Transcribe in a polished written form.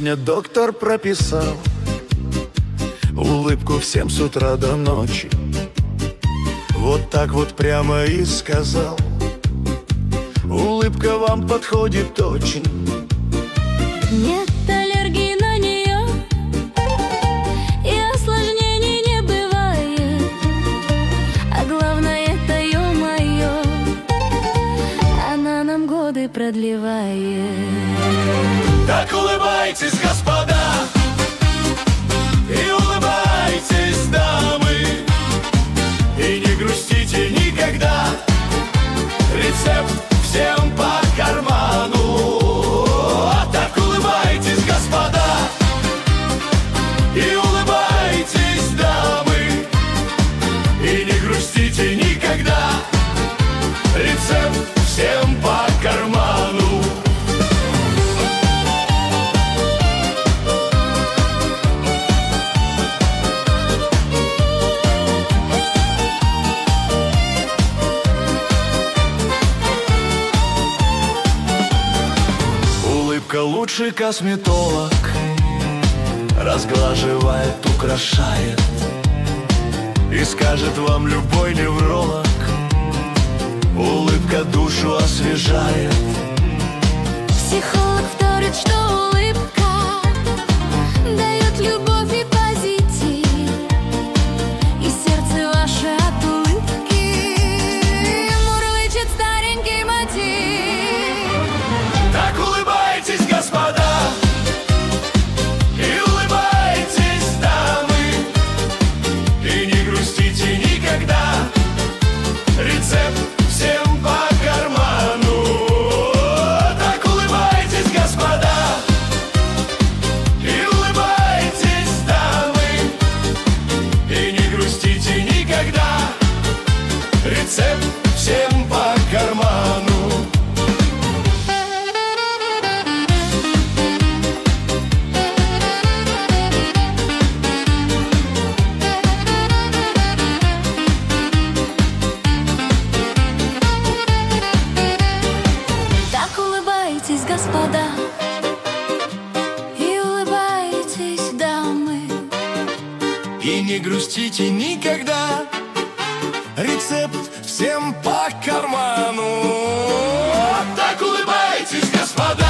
Сегодня доктор прописал улыбку всем с утра до ночи. Вот так вот прямо и сказал: улыбка вам подходит очень. Нет аллергии на нее, и осложнений не бывает. А главное, это ё-моё, она нам годы продлевает. Так улыбайтесь, господа, и улыбайтесь, дамы, и не грустите никогда. Рецепт всем по карману. Так улыбайтесь, господа, и улыбайтесь, дамы, и не грустите никогда. Рецепт всем по карману. Улыбка лучший косметолог, разглаживает, украшает, и скажет вам любой невролог: улыбка душу освежает. Психолог вторит, что улыбка дает любовь и позитив, и сердце ваше от улыбки мурлычет старенький мотив. Так улыбайтесь, господа, и улыбайтесь, дамы, и не грустите никогда. Рецепт всем по карману. Так улыбайтесь, господа, и улыбайтесь, дамы, и не грустите никогда. Рецепт всем по карману. Улыбайтесь, господа, и улыбайтесь, дамы, И не грустите никогда. Рецепт всем по карману. Так улыбайтесь, господа.